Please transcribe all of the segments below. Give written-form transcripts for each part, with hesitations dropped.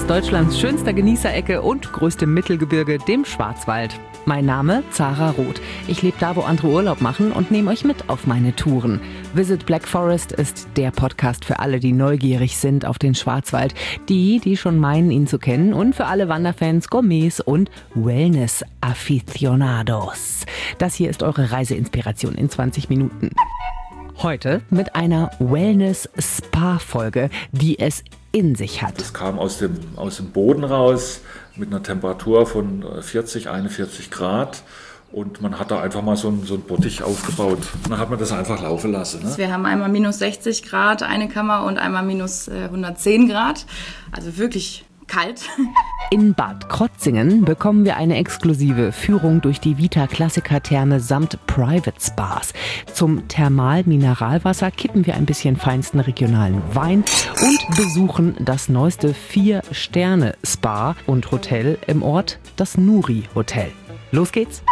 Deutschlands schönster Genießerecke und größtem Mittelgebirge, dem Schwarzwald. Mein Name Zara Roth. Ich lebe da, wo andere Urlaub machen und nehme euch mit auf meine Touren. Visit Black Forest ist der Podcast für alle, die neugierig sind auf den Schwarzwald, die schon meinen, ihn zu kennen, und für alle Wanderfans, Gourmets und Wellness-Aficionados. Das hier ist eure Reiseinspiration in 20 Minuten. Heute mit einer Wellness-Spa-Folge, die es in sich hat. Das kam aus dem Boden raus mit einer Temperatur von 40, 41 Grad. Und man hat da einfach mal so einen Bottich aufgebaut. Und dann hat man das einfach laufen lassen. Ne? Wir haben einmal minus 60 Grad eine Kammer und einmal minus 110 Grad. Also wirklich kalt. In Bad Krozingen bekommen wir eine exklusive Führung durch die Vita-Klassiker-Therme samt Private Spas. Zum Thermal-Mineralwasser kippen wir ein bisschen feinsten regionalen Wein und besuchen das neueste 4-Sterne-Spa und Hotel im Ort, das Nuri Hotel. Los geht's!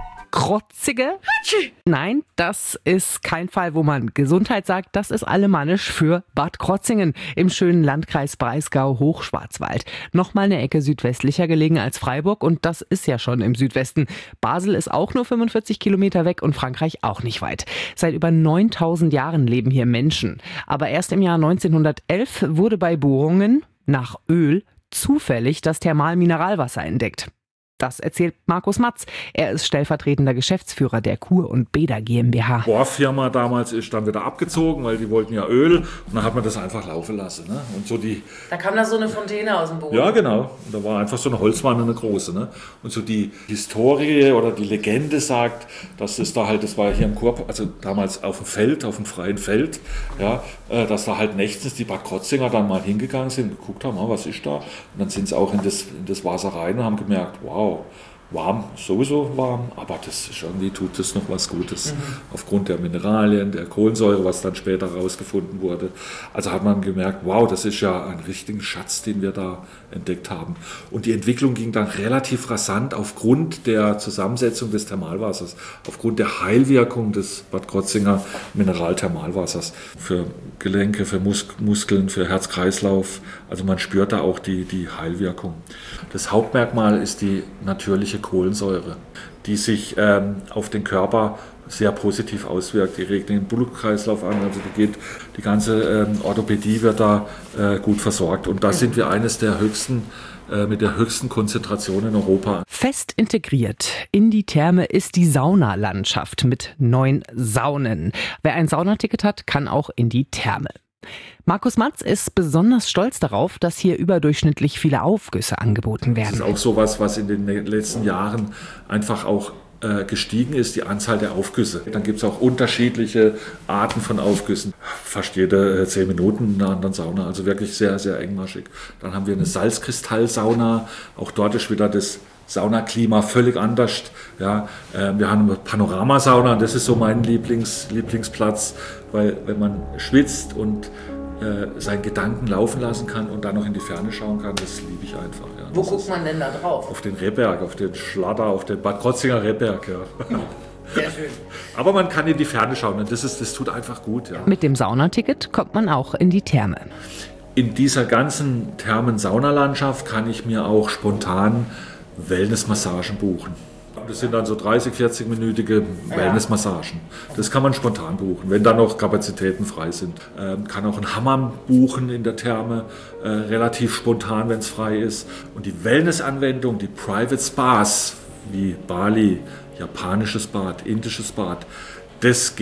Krotzige? Nein, das ist kein Fall, wo man Gesundheit sagt. Das ist alemannisch für Bad Krozingen im schönen Landkreis Breisgau-Hochschwarzwald. Nochmal eine Ecke südwestlicher gelegen als Freiburg und das ist ja schon im Südwesten. Basel ist auch nur 45 Kilometer weg und Frankreich auch nicht weit. Seit über 9000 Jahren leben hier Menschen. Aber erst im Jahr 1911 wurde bei Bohrungen nach Öl zufällig das Thermalmineralwasser entdeckt. Das erzählt Markus Matz. Er ist stellvertretender Geschäftsführer der Kur- und Bäder GmbH. Die Bohrfirma damals ist dann wieder abgezogen, weil die wollten ja Öl. Und dann hat man das einfach laufen lassen. Ne? Und so da kam da so eine Fontäne aus dem Boden. Ja, genau. Und da war einfach so eine Holzwanne, eine große. Ne? Und so die Historie oder die Legende sagt, dass es da halt, das war hier im Kur, also damals auf dem Feld, auf dem freien Feld, ja, dass da halt nächtens die Bad Krotzinger dann mal hingegangen sind, geguckt haben, was ist da? Und dann sind sie auch in das Wasser rein und haben gemerkt, wow, warm, sowieso warm, aber das ist irgendwie, tut das noch was Gutes. Aufgrund der Mineralien, der Kohlensäure, was dann später rausgefunden wurde. Also hat man gemerkt, wow, das ist ja ein richtiger Schatz, den wir da entdeckt haben. Und die Entwicklung ging dann relativ rasant aufgrund der Zusammensetzung des Thermalwassers, aufgrund der Heilwirkung des Bad Krotzinger Mineralthermalwassers. Für Gelenke, für Muskeln, für Herz-Kreislauf. Also man spürt da auch die Heilwirkung. Das Hauptmerkmal ist die natürliche Kohlensäure, die sich auf den Körper sehr positiv auswirkt. Die regt den Blutkreislauf an, also die ganze Orthopädie wird da gut versorgt. Und da sind wir eines der höchsten, mit der höchsten Konzentration in Europa. Fest integriert in die Therme ist die Saunalandschaft mit 9 Saunen. Wer ein Saunaticket hat, kann auch in die Therme. Markus Matz ist besonders stolz darauf, dass hier überdurchschnittlich viele Aufgüsse angeboten werden. Das ist auch sowas, was in den letzten Jahren einfach auch gestiegen ist, die Anzahl der Aufgüsse. Dann gibt es auch unterschiedliche Arten von Aufgüssen. Fast jede 10 Minuten in einer anderen Sauna, also wirklich sehr, sehr engmaschig. Dann haben wir eine Salzkristallsauna, auch dort ist wieder das Saunaklima völlig anders. Ja, wir haben eine Panoramasauna, das ist so mein Lieblingsplatz, weil wenn man schwitzt und seinen Gedanken laufen lassen kann und dann noch in die Ferne schauen kann, das liebe ich einfach. Ja. Wo guckt man denn da drauf? Auf den Rehberg, auf den Schladder, auf den Bad Krotzinger Rehberg. Ja. Sehr schön. Aber man kann in die Ferne schauen und das tut einfach gut. Ja. Mit dem Saunaticket kommt man auch in die Therme. In dieser ganzen Thermen-Saunalandschaft kann ich mir auch spontan Wellnessmassagen buchen. Das sind dann so 30, 40-minütige Wellnessmassagen. Das kann man spontan buchen, wenn da noch Kapazitäten frei sind. Kann auch einen Hammam buchen in der Therme, relativ spontan, wenn es frei ist. Und die Wellnessanwendung, die Private Spas, wie Bali, japanisches Bad, indisches Bad, das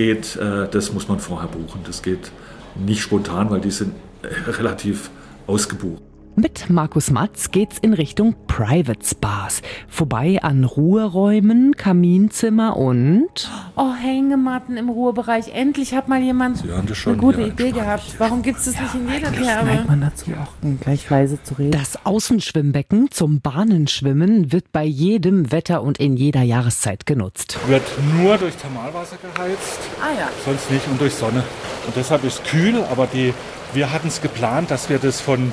muss man vorher buchen. Das geht nicht spontan, weil die sind relativ ausgebucht. Mit Markus Matz geht's in Richtung Private Spas. Vorbei an Ruheräumen, Kaminzimmer und... Oh, Hängematten im Ruhebereich. Endlich hat mal jemand eine gute Idee gehabt. Warum gibt es das nicht in jeder Therme? Neigt man dazu auch gleich leise zu reden. Das Außenschwimmbecken zum Bahnenschwimmen wird bei jedem Wetter und in jeder Jahreszeit genutzt. Wird nur durch Thermalwasser geheizt, sonst nicht und durch Sonne. Und deshalb ist es kühl, aber wir hatten es geplant, dass wir das von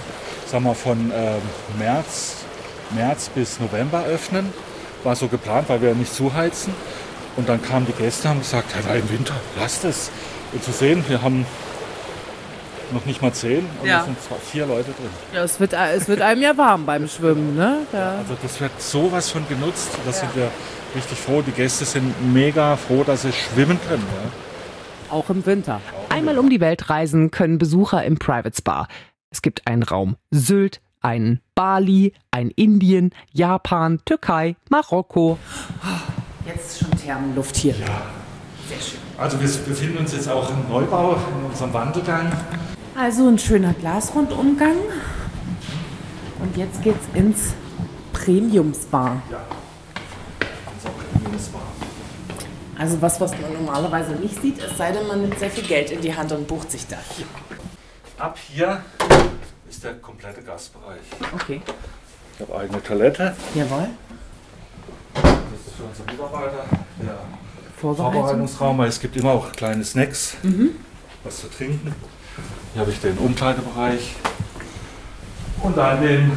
März bis November öffnen. War so geplant, weil wir nicht zuheizen. Und dann kamen die Gäste und haben gesagt, ja, im Winter, lasst es. Und zu sehen, wir haben noch nicht mal 10 und es sind 4 Leute drin. Ja, es wird einem ja warm beim Schwimmen, ne? Ja. Also das wird sowas von genutzt. Das sind wir richtig froh. Die Gäste sind mega froh, dass sie schwimmen können. Ja. Auch im Winter. Einmal um die Welt reisen können Besucher im Private Spa. Es gibt einen Raum Sylt, einen Bali, ein Indien, Japan, Türkei, Marokko. Jetzt ist schon Thermenluft hier. Ja. Sehr schön. Also wir befinden uns jetzt auch im Neubau, in unserem Wandelgang. Also ein schöner Glasrundumgang. Und jetzt geht's ins Premium-Spa. Ja, unser Premium-Spa. Also was man normalerweise nicht sieht, es sei denn, man nimmt sehr viel Geld in die Hand und bucht sich das. Ab hier ist der komplette Gastbereich. Okay. Ich habe eigene Toilette. Jawohl. Das ist für unsere Mitarbeiter der Vorbereitungsraum. Es gibt immer auch kleine Snacks, was zu trinken. Hier habe ich den Umkleidebereich und dann den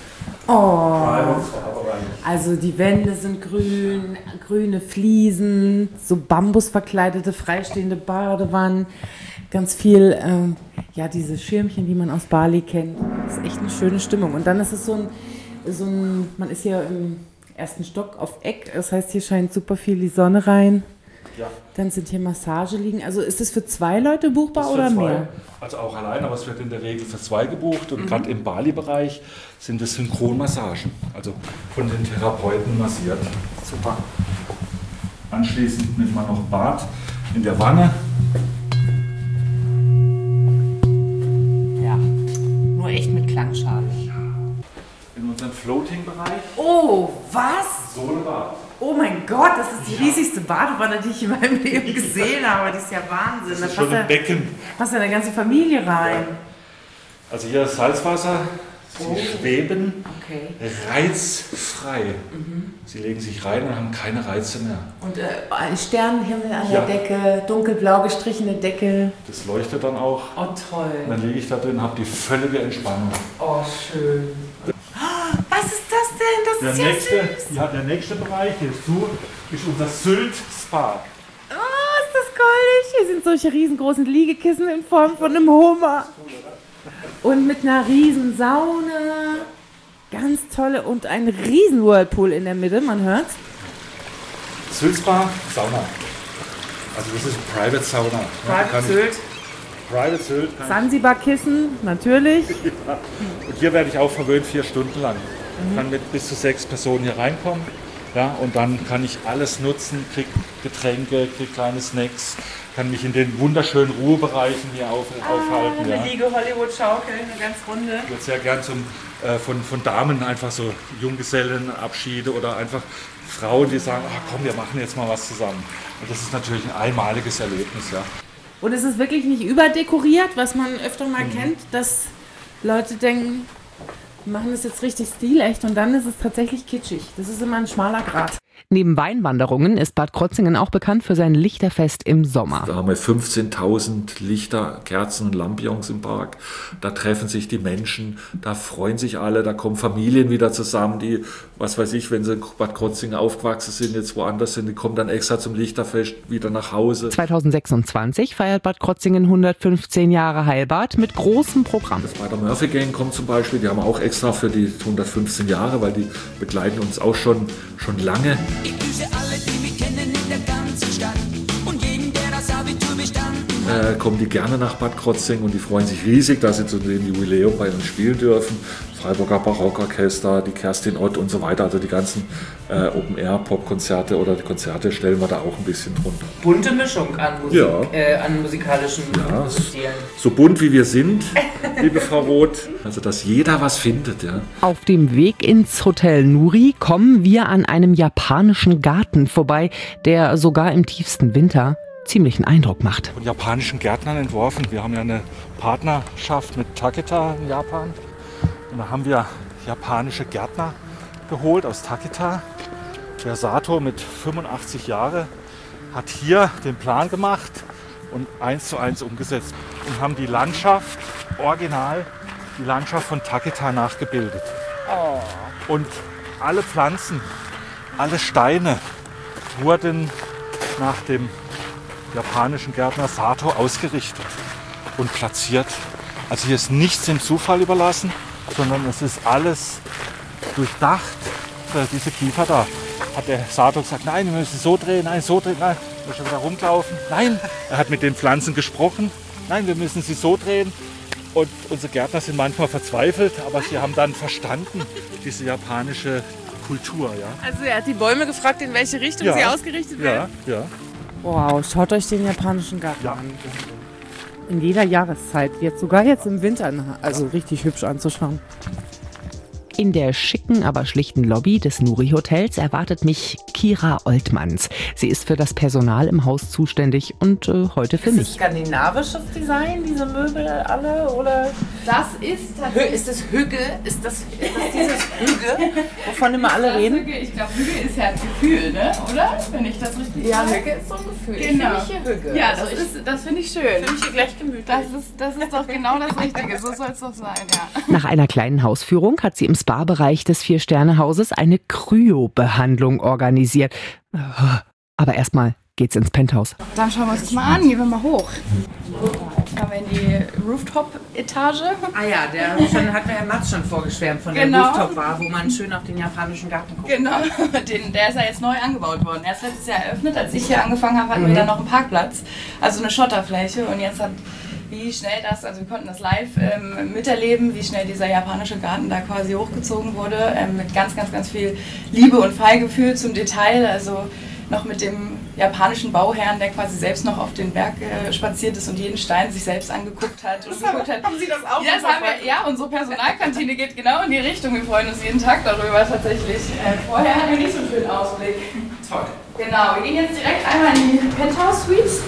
Also die Wände sind grün, grüne Fliesen, so bambusverkleidete, freistehende Badewannen, ganz viel, diese Schirmchen, die man aus Bali kennt. Das ist echt eine schöne Stimmung. Und dann ist es man ist hier im ersten Stock auf Eck, das heißt, hier scheint super viel die Sonne rein. Ja. Dann sind hier Massageliegen. Also ist es für 2 Leute buchbar oder mehr? Also auch allein, aber es wird in der Regel für 2 gebucht. Und gerade im Bali-Bereich sind es Synchronmassagen, also von den Therapeuten massiert. Super. Anschließend nimmt man noch ein Bad in der Wanne. Ja, nur echt mit Klangschale. In unserem Floating-Bereich. Oh, was? Solebad. Oh mein Gott, das ist die riesigste Badewanne, die ich in meinem Leben gesehen habe. Die ist ja Wahnsinn. Das ist schon ein Becken. Passt ja eine ganze Familie rein. Ja. Also hier ist Salzwasser. Sie schweben reizfrei. Sie legen sich rein und haben keine Reize mehr. Und ein Sternenhimmel an der Decke, dunkelblau gestrichene Decke. Das leuchtet dann auch. Oh toll. Und dann liege ich da drin und habe die völlige Entspannung. Oh schön. Was ist das denn? Das ist ja süß. Ja, der nächste Bereich ist unser Sylt-Spa. Oh, ist das goldig. Hier sind solche riesengroßen Liegekissen in Form von einem Hummer. Und mit einer riesen Sauna. Ganz tolle und ein riesen Whirlpool in der Mitte, man hört's. Sylt-Spa, Sauna. Also das ist eine Private Sauna. Private Sylt. Private Sylt. Sansibar-Kissen, natürlich. Ja. Und hier werde ich auch verwöhnt 4 Stunden lang. Ich kann mit bis zu 6 Personen hier reinkommen. Ja, und dann kann ich alles nutzen, krieg Getränke, krieg kleine Snacks, kann mich in den wunderschönen Ruhebereichen hier aufhalten. Eine Liege Hollywood-Schaukel, eine ganz runde. Ich würde sehr gern von Damen einfach so Junggesellenabschiede oder einfach Frauen, die sagen, komm, wir machen jetzt mal was zusammen. Und das ist natürlich ein einmaliges Erlebnis. Ja. Und es ist wirklich nicht überdekoriert, was man öfter mal kennt, dass Leute denken, wir machen das jetzt richtig stilecht und dann ist es tatsächlich kitschig. Das ist immer ein schmaler Grat. Neben Weinwanderungen ist Bad Krotzingen auch bekannt für sein Lichterfest im Sommer. Da haben wir 15.000 Lichter, Kerzen und Lampions im Park. Da treffen sich die Menschen, da freuen sich alle, da kommen Familien wieder zusammen, die, was weiß ich, wenn sie in Bad Krotzingen aufgewachsen sind, jetzt woanders sind, die kommen dann extra zum Lichterfest wieder nach Hause. 2026 feiert Bad Krotzingen 115 Jahre Heilbad mit großem Programm. Das Baader Murphy Gang kommt zum Beispiel, die haben wir auch extra für die 115 Jahre, weil die begleiten uns auch schon lange. Ich grüße alle, die mich kennen in der ganzen Stadt und jeden, der das Abitur bestanden hat. Kommen die gerne nach Bad Krotzingen und die freuen sich riesig, dass sie zu dem Jubiläum bei uns spielen dürfen. Freiburger Barockorchester, die Kerstin Ott und so weiter, also die ganzen Open-Air-Pop-Konzerte oder die Konzerte stellen wir da auch ein bisschen drunter. Bunte Mischung an Musik, an musikalischen Stilen. So bunt wie wir sind, liebe Frau Roth, also dass jeder was findet. Ja. Auf dem Weg ins Hotel Nuri kommen wir an einem japanischen Garten vorbei, der sogar im tiefsten Winter ziemlichen Eindruck macht. Von japanischen Gärtnern entworfen. Wir haben ja eine Partnerschaft mit Taketa in Japan. Und da haben wir japanische Gärtner geholt aus Taketa. Der Sato mit 85 Jahren hat hier den Plan gemacht und 1:1 umgesetzt. Und haben die Landschaft, original, die Landschaft von Taketa nachgebildet. Und alle Pflanzen, alle Steine wurden nach dem japanischen Gärtner Sato ausgerichtet und platziert. Also hier ist nichts dem Zufall überlassen, sondern es ist alles durchdacht. Diese Kiefer da. Hat der Sato gesagt, nein, wir müssen so drehen, nein, so drehen, nein. Wir schon wieder rumlaufen. Nein, er hat mit den Pflanzen gesprochen. Nein, wir müssen sie so drehen. Und unsere Gärtner sind manchmal verzweifelt, aber sie haben dann verstanden, diese japanische Kultur. Ja. Also er hat die Bäume gefragt, in welche Richtung sie ausgerichtet werden? Ja. Wow, schaut euch den japanischen Garten an. In jeder Jahreszeit, sogar jetzt im Winter, also richtig hübsch anzuschauen. In der schicken, aber schlichten Lobby des Nuri Hotels erwartet mich Kira Oltmanns. Sie ist für das Personal im Haus zuständig und heute für mich. Ist das skandinavisches Design, diese Möbel alle? Oder? Das ist tatsächlich... Ist das Hügge? Ist das dieses Hügge, wovon immer alle reden? Ich glaube, Hügge ist ja ein Gefühl, ne? Oder? Wenn ich das richtig sage. Hügge ist so ein Gefühl. Genau. Ich fühle mich hier Hügge. Ja, das finde ich schön. Fühle mich hier gleich gemütlich. Das ist doch genau das Richtige. So soll es doch sein, ja. Nach einer kleinen Hausführung hat sie im Spa-Bereich des 4-Sterne-Hauses eine Kryo-Behandlung organisiert. Aber erstmal geht's ins Penthouse. Dann schauen wir uns das mal an. Gehen wir mal hoch. Jetzt haben wir in die Rooftop-Etage. Ah ja, hat mir Herr Matz schon vorgeschwärmt von der Rooftop-Bar, wo man schön auf den japanischen Garten guckt. Genau, der ist ja jetzt neu angebaut worden. Erst letztes Jahr eröffnet, als ich hier angefangen habe, hatten wir dann noch einen Parkplatz, also eine Schotterfläche. Und jetzt wie schnell wir konnten das live miterleben, wie schnell dieser japanische Garten da quasi hochgezogen wurde, mit ganz, ganz, ganz viel Liebe und Feingefühl zum Detail, also noch mit dem japanischen Bauherrn, der quasi selbst noch auf den Berg spaziert ist und jeden Stein sich selbst angeguckt hat. Haben Sie das auch? Ja, das haben wir, ja, unsere Personalkantine geht genau in die Richtung. Wir freuen uns jeden Tag darüber tatsächlich. Vorher hatten wir nicht so einen schönen Ausblick. Toll. Genau, wir gehen jetzt direkt einmal in die Penthouse-Suites.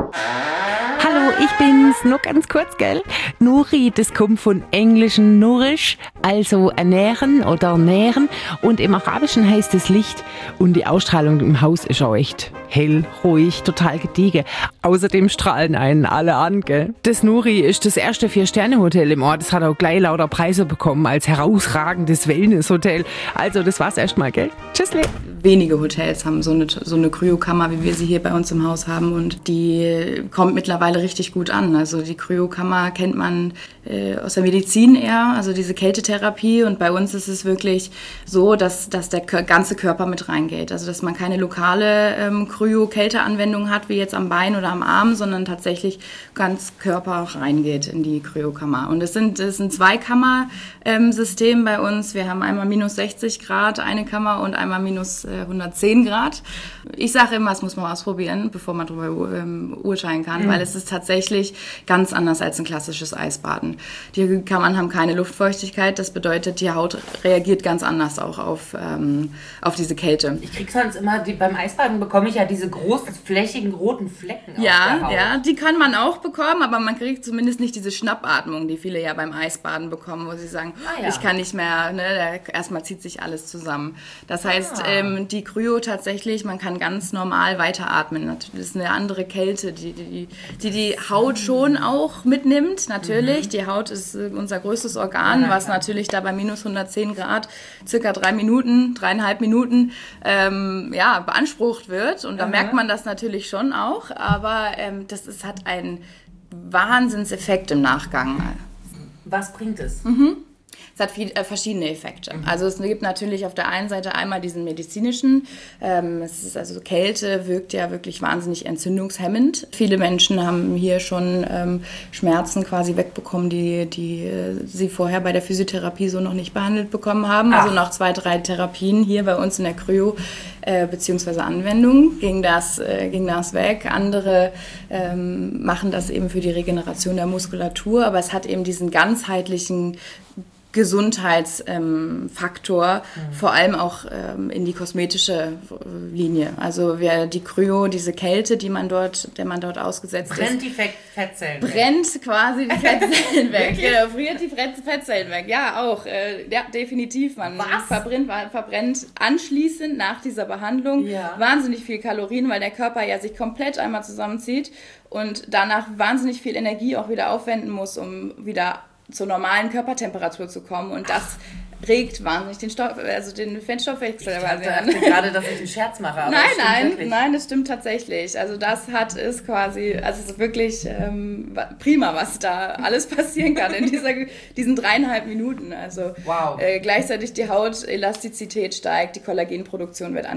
Hallo, ich bin's. Nur ganz kurz, gell? Nuri, das kommt von englischen Nourish, also ernähren oder nähren. Und im Arabischen heißt es Licht. Und die Ausstrahlung im Haus ist auch echt hell, ruhig, total gediegen. Außerdem strahlen einen alle an, gell? Das Nuri ist das erste 4-Sterne-Hotel im Ort. Es hat auch gleich lauter Preise bekommen als herausragendes Wellness-Hotel. Also, das war's erstmal, gell? Tschüssli. Wenige Hotels haben so eine Kryokammer, wie wir sie hier bei uns im Haus haben, und die kommt mittlerweile richtig gut an. Also die Kryokammer kennt man aus der Medizin eher, also diese Kältetherapie, und bei uns ist es wirklich so, dass der ganze Körper mit reingeht. Also dass man keine lokale Kryo-Kälteanwendung hat, wie jetzt am Bein oder am Arm, sondern tatsächlich ganz Körper reingeht in die Kryokammer. Und es ist ein Zweikammer-System bei uns. Wir haben einmal minus 60 Grad eine Kammer und einmal minus 110 Grad. Ich sage immer, das muss man ausprobieren, bevor man darüber urteilen kann, weil es ist tatsächlich ganz anders als ein klassisches Eisbaden. Die Kammern haben keine Luftfeuchtigkeit, das bedeutet, die Haut reagiert ganz anders auch auf diese Kälte. Ich krieg sonst immer, beim Eisbaden bekomme ich ja diese großen, flächigen, roten Flecken auf der Haut. Ja, die kann man auch bekommen, aber man kriegt zumindest nicht diese Schnappatmung, die viele ja beim Eisbaden bekommen, wo sie sagen, ich kann nicht mehr, erstmal zieht sich alles zusammen. Das heißt, die Kryo tatsächlich, man kann ganz normal weiteratmen. Das ist eine andere Kälte, die Haut schon auch mitnimmt, natürlich. Die Haut ist unser größtes Organ, was natürlich da bei minus 110 Grad circa 3,5 Minuten beansprucht wird. Und da merkt man das natürlich schon auch, aber hat einen Wahnsinnseffekt im Nachgang. Was bringt es? Es hat verschiedene Effekte. Also es gibt natürlich auf der einen Seite einmal diesen medizinischen, Kälte wirkt ja wirklich wahnsinnig entzündungshemmend. Viele Menschen haben hier schon Schmerzen quasi wegbekommen, die sie vorher bei der Physiotherapie so noch nicht behandelt bekommen haben. Also nach 2-3 Therapien hier bei uns in der Kryo beziehungsweise Anwendung ging das weg. Andere machen das eben für die Regeneration der Muskulatur, aber es hat eben diesen ganzheitlichen Gesundheitsfaktor, vor allem auch in die kosmetische Linie. Also die Kryo, diese Kälte, der man dort ausgesetzt brennt ist. Die Fettzellen brennt quasi die Fettzellen weg. Genau, friert die Fettzellen weg. Ja, auch. Ja, definitiv. Man verbrennt anschließend nach dieser Behandlung wahnsinnig viel Kalorien, weil der Körper ja sich komplett einmal zusammenzieht und danach wahnsinnig viel Energie auch wieder aufwenden muss, um wieder zur normalen Körpertemperatur zu kommen, und das regt wahnsinnig den Fettstoffwechsel. Ich dachte gerade, dass ich einen Scherz mache. Aber Nein, das stimmt tatsächlich. Also das ist quasi, also es ist wirklich prima, was da alles passieren kann in diesen 3,5 Minuten. Also wow. Gleichzeitig die Hautelastizität steigt, die Kollagenproduktion wird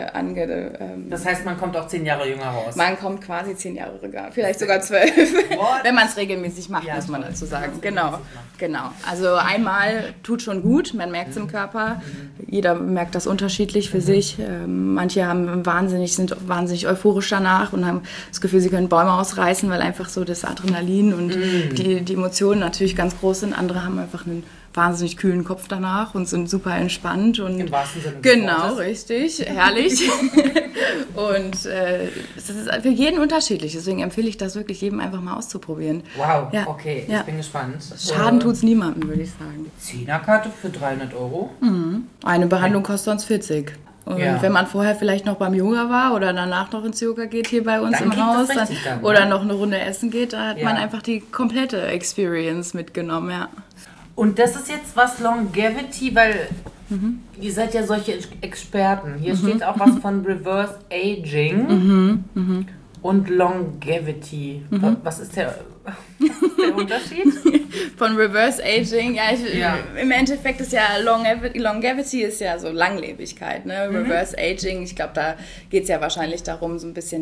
das heißt, man kommt auch 10 Jahre jünger raus. Man kommt quasi 10 Jahre jünger, vielleicht sogar 12, wenn man es regelmäßig macht, muss man dazu sagen. Genau. Also einmal tut schon gut, man merkt es im Körper. Jeder merkt das unterschiedlich für sich. Manche sind wahnsinnig euphorisch danach und haben das Gefühl, sie können Bäume ausreißen, weil einfach so das Adrenalin und die Emotionen natürlich ganz groß sind. Andere haben einfach einen wahnsinnig kühlen Kopf danach und sind super entspannt. Und im wahrsten Sinne. Genau, richtig. Herrlich. Und es ist für jeden unterschiedlich. Deswegen empfehle ich das wirklich jedem einfach mal auszuprobieren. Wow, ja. Okay, ich bin gespannt. Schaden tut es niemandem, würde ich sagen. 10er-Karte für 300 €? Eine Behandlung kostet sonst 40. Und wenn man vorher vielleicht noch beim Yoga war oder danach noch ins Yoga geht hier bei uns dann im Haus oder ne? noch eine Runde essen geht, da hat man einfach die komplette Experience mitgenommen, ja. Und das ist jetzt was Longevity, weil ihr seid ja solche Experten. Hier steht auch was von Reverse Aging und Longevity. Was ist der Unterschied? Von Reverse Aging, im Endeffekt ist ja Longevity ist ja so Langlebigkeit, ne? Reverse Aging, ich glaube, da geht es ja wahrscheinlich darum, so ein bisschen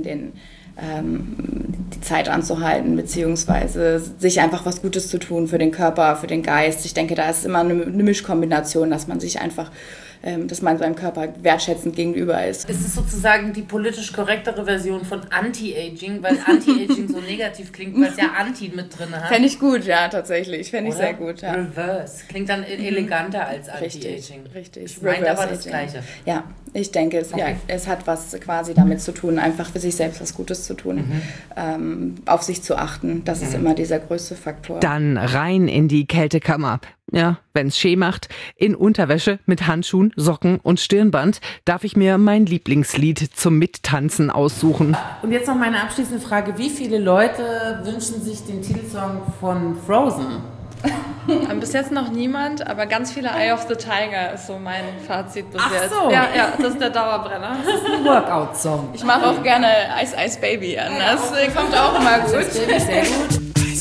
die Zeit anzuhalten, beziehungsweise sich einfach was Gutes zu tun für den Körper, für den Geist. Ich denke, da ist immer eine Mischkombination, dass man sich einfach, dass man seinem Körper wertschätzend gegenüber ist. Ist es sozusagen die politisch korrektere Version von Anti-Aging, weil Anti-Aging so negativ klingt, weil es ja Anti mit drin hat? Fände ich gut, ja, tatsächlich. Fände ich sehr gut, ja. Reverse. Klingt dann eleganter als Anti-Aging. Richtig. Ich meine aber das Gleiche. Ja, ich denke, es hat was quasi damit zu tun, einfach für sich selbst was Gutes zu tun, auf sich zu achten. Das ist immer dieser größte Faktor. Dann rein in die Kältekammer. Ja, wenn's schee macht, in Unterwäsche mit Handschuhen, Socken und Stirnband darf ich mir mein Lieblingslied zum Mittanzen aussuchen. Und jetzt noch meine abschließende Frage. Wie viele Leute wünschen sich den Titelsong von Frozen? Bis jetzt noch niemand, aber ganz viele Eye of the Tiger ist so mein Fazit bis jetzt. So. Ja, das ist der Dauerbrenner. Das ist ein Workout-Song. Ich mache auch gerne Ice Ice Baby an. Das kommt auch immer gut. Sehr gut.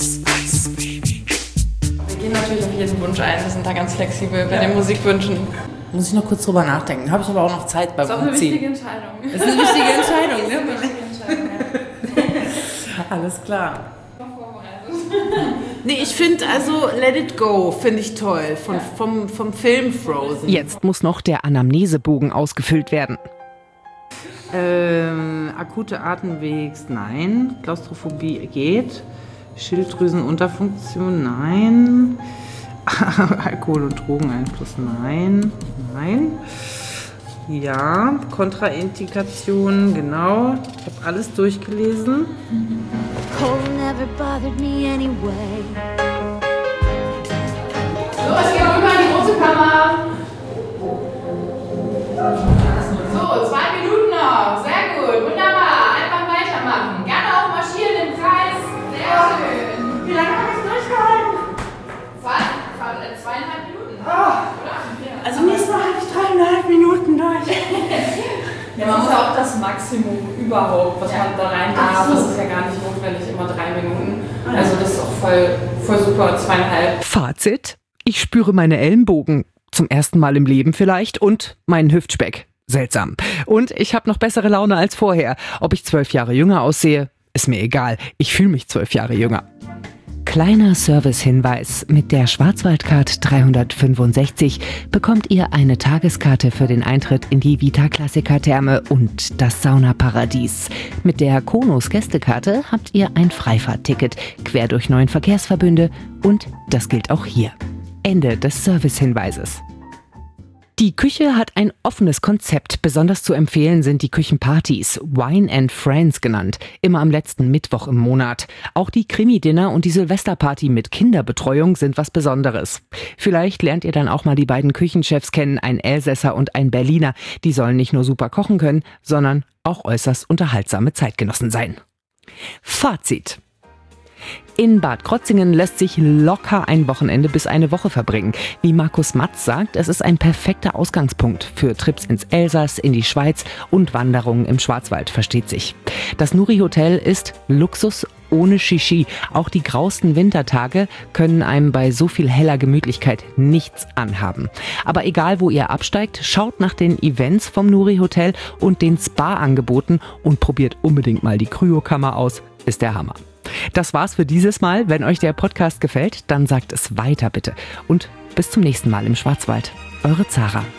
Wir gehen natürlich auf jeden Wunsch ein. Wir sind da ganz flexibel bei den Musikwünschen. Muss ich noch kurz drüber nachdenken. Habe ich aber auch noch Zeit beim Umziehen. Das ist auch eine wichtige Entscheidung. Das ist eine wichtige Entscheidung, ne? Alles klar. Nee, ich finde also Let It Go finde ich toll, vom Film Frozen. Jetzt muss noch der Anamnesebogen ausgefüllt werden. Akute Atemwegs, nein. Klaustrophobie geht. Schilddrüsenunterfunktion, nein. Alkohol- und Drogeneinfluss, nein. Ja, Kontraindikationen, genau. Ich habe alles durchgelesen. Cold never bothered me anyway. So, es geht rüber in die große Kammer. So, 2 Minuten noch. Sehr gut, wunderbar. Einfach weitermachen. Gerne auch marschieren im Kreis. Sehr schön. Wie lange habe ich durchgehalten? 2,5 Minuten. Oder? Also nächstes Mal halte ich 3,5 Minuten durch. Ja, man muss ja auch das Maximum überhaupt, was man da rein darf. Das ist ja gar nicht notwendig, immer 3 Minuten. Also das ist auch voll super, 2,5. Fazit: Ich spüre meine Ellenbogen. Zum ersten Mal im Leben vielleicht. Und meinen Hüftspeck. Seltsam. Und ich habe noch bessere Laune als vorher. Ob ich 12 Jahre jünger aussehe, ist mir egal. Ich fühle mich 12 Jahre jünger. Kleiner Servicehinweis: Mit der Schwarzwaldcard 365 bekommt ihr eine Tageskarte für den Eintritt in die Vita Classica Therme und das Saunaparadies. Mit der Konus Gästekarte habt ihr ein Freifahrtticket quer durch 9 Verkehrsverbünde und das gilt auch hier. Ende des Servicehinweises. Die Küche hat ein offenes Konzept. Besonders zu empfehlen sind die Küchenpartys, Wine and Friends genannt, immer am letzten Mittwoch im Monat. Auch die Krimi-Dinner und die Silvesterparty mit Kinderbetreuung sind was Besonderes. Vielleicht lernt ihr dann auch mal die beiden Küchenchefs kennen, ein Elsässer und ein Berliner. Die sollen nicht nur super kochen können, sondern auch äußerst unterhaltsame Zeitgenossen sein. Fazit: In Bad Krotzingen lässt sich locker ein Wochenende bis eine Woche verbringen. Wie Markus Matz sagt, es ist ein perfekter Ausgangspunkt für Trips ins Elsass, in die Schweiz und Wanderungen im Schwarzwald, versteht sich. Das Nuri Hotel ist Luxus ohne Shishi. Auch die grausten Wintertage können einem bei so viel heller Gemütlichkeit nichts anhaben. Aber egal, wo ihr absteigt, schaut nach den Events vom Nuri Hotel und den Spa-Angeboten und probiert unbedingt mal die Kryokammer aus. Ist der Hammer. Das war's für dieses Mal. Wenn euch der Podcast gefällt, dann sagt es weiter bitte. Und bis zum nächsten Mal im Schwarzwald. Eure Zara.